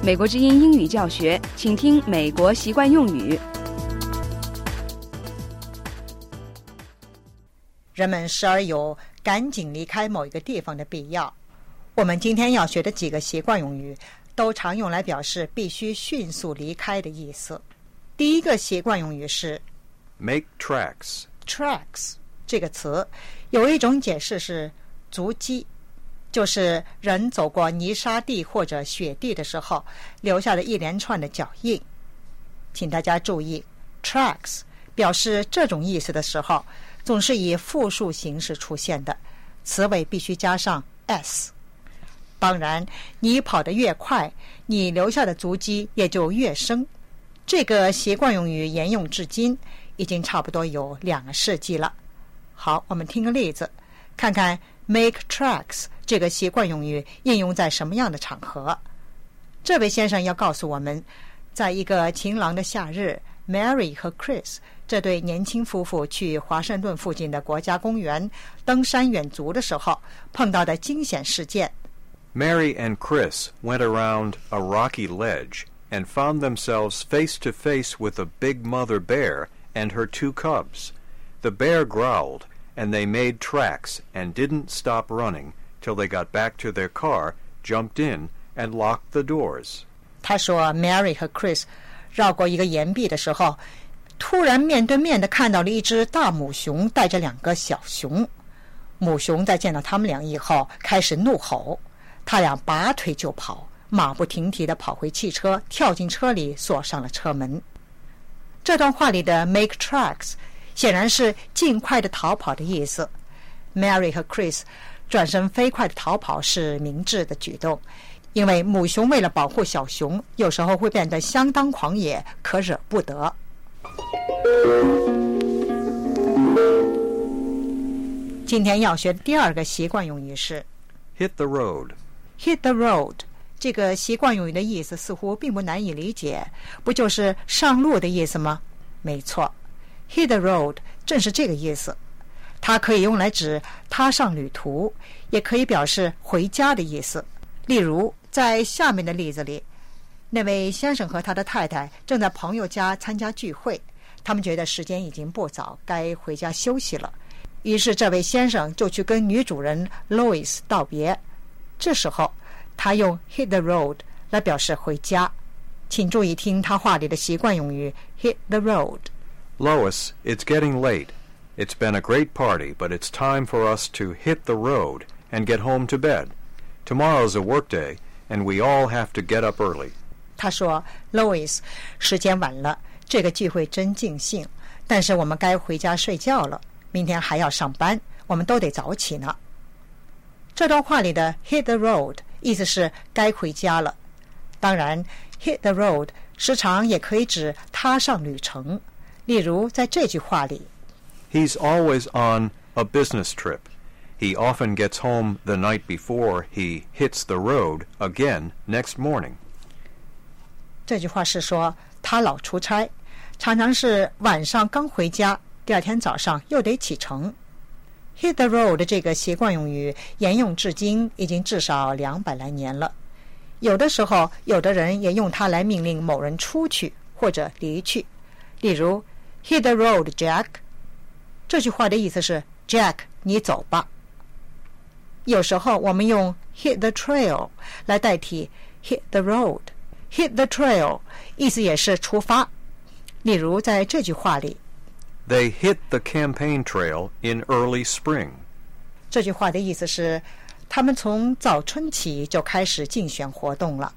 美国之音英语教学，请听美国习惯用语。 人们时而有赶紧离开某一个地方的必要。我们今天要学的几个习惯用语都常用来表示必须迅速离开的意思。第一个习惯用语是 make tracks. Tracks 这个词有一种解释是足迹，就是人走过泥沙地或者雪地的时候留下的一连串的脚印。请大家注意， tracks 表示这种意思的时候总是以复数形式出现的，词尾必须加上 s。 当然，你跑得越快，你留下的足迹也就越深。这个习惯用语沿用至今已经差不多有2个世纪了。好，我们听个例子，看看 make tracks 这个习惯用语应用在什么样的场合。这位先生要告诉我们，在一个晴朗的夏日， Mary 和 Chris 这对年轻夫妇去华盛顿附近的国家公园登山远足的时候碰到的惊险事件。 Mary and Chris went around a rocky ledge and found themselves face to face with a big mother bear and her 2 cubs. The bear growled, and they made tracks and didn't stop running till they got back to their car, jumped in, and locked the doors. 他说 Mary 和 Chris 绕过一个岩壁的时候，突然面对面的看到了一只大母熊带着2个小熊。母熊在见到他们俩以后开始怒吼，他俩拔腿就跑，马不停蹄地跑回汽车，跳进车里锁上了车门。这段话里的 make tracks 显然是尽快的逃跑的意思。 Mary 和 Chris 转身飞快的逃跑是明智的举动，因为母熊为了保护小熊，有时候会变得相当狂野，可惹不得。今天要学的第2个习惯用语是 hit the road. Hit the road 这个习惯用语的意思似乎并不难以理解，不就是上路的意思吗？没错， hit the road 正是这个意思。它可以用来指踏上旅途，也可以表示回家的意思。例如在下面的例子里，那位先生和他的太太正在朋友家参加聚会，他们觉得时间已经不早，该回家休息了。于是这位先生就去跟女主人 Lois 道别，这时候他用 hit the road 来表示回家。请注意听他话里的习惯用语 hit the road. Lois, it's getting late. It's been a great party, but it's time for us to hit the road and get home to bed. Tomorrow's a work day, and we all have to get up early. 他说 Lois, 时间晚了，这个聚会真尽兴，但是我们该回家睡觉了，明天还要上班，我们都得早起呢。这段话里的 hit the road 意思是该回家了。当然 hit the road 时常也可以指踏上旅程。例如在这句话里， He's always on a business trip. He often gets home the night before he hits the road again next morning. 这句话是说他老出差，常常是晚上刚回家，第2天早上又得启程。hit the road 这个习惯用语沿用至今已经至少200来年了。有的时候有的人也用它来命令某人出去或者离去。例如 hit the road Jack， 这句话的意思是 Jack 你走吧。有时候我们用 hit the trail 来代替 hit the road。 hit the trail 意思也是出发。例如在这句话里， They hit the campaign trail in early spring. 这句话的意思是他们从早春起就开始竞选活动了。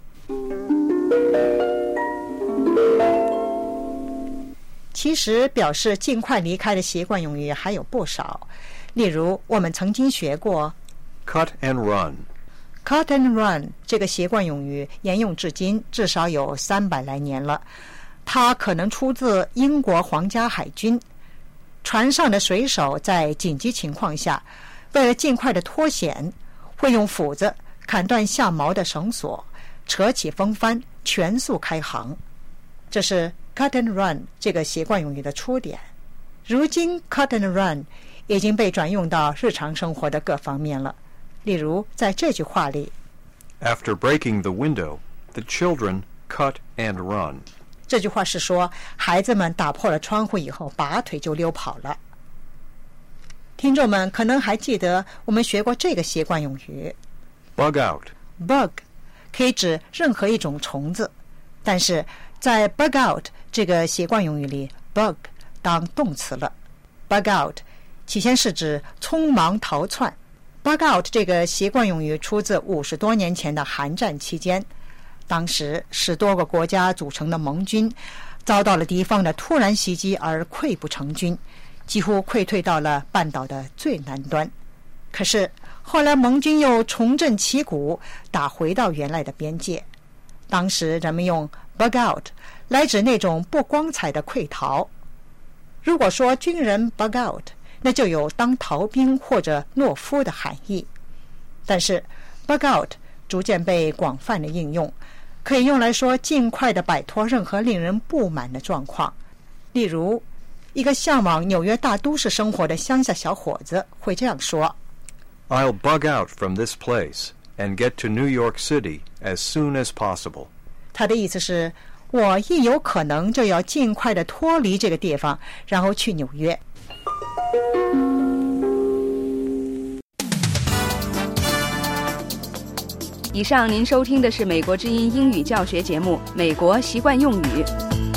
其实表示尽快离开的习惯用语还有不少，例如我们曾经学过 cut and run. Cut and run 这个习惯用语沿用至今至少有300来年了。它可能出自英国皇家海军。船上的水手在紧急情况下，为了尽快的脱险，会用斧子砍断下锚的绳索，扯起风帆，全速开航。这是 cut and run 这个习惯用语的出典。如今 cut and run 已经被转用到日常生活的各方面了。例如在这句话里， After breaking the window, the children cut and run. 这句话是说，孩子们打破了窗户以后，拔腿就溜跑了。听众们可能还记得我们学过这个习惯用语 Bug out. bug 可以指任何一种虫子，但是在 bug out 这个习惯用语里 bug 当动词了。 bug out 起先是指匆忙逃窜。 bug out 这个习惯用语出自50多年前的韩战期间，当时10多个国家组成的盟军遭到了敌方的突然袭击而溃不成军，几乎溃退到了半岛的最南端。可是后来盟军又重振旗鼓，打回到原来的边界。当时人们用 bug out 来指那种不光彩的溃逃。如果说军人 bug out， 那就有当逃兵或者懦夫的含义。但是 bug out 逐渐被广泛的应用，可以用来说尽快的摆脱任何令人不满的状况。例如，一个向往纽约大都市生活的乡下小伙子会这样说： I'll bug out from this place and get to New York City as soon as possible. 他的意思是，我一有可能就要尽快的脱离这个地方，然后去纽约。 以上您收听的是美国之音英语教学节目《美国习惯用语》。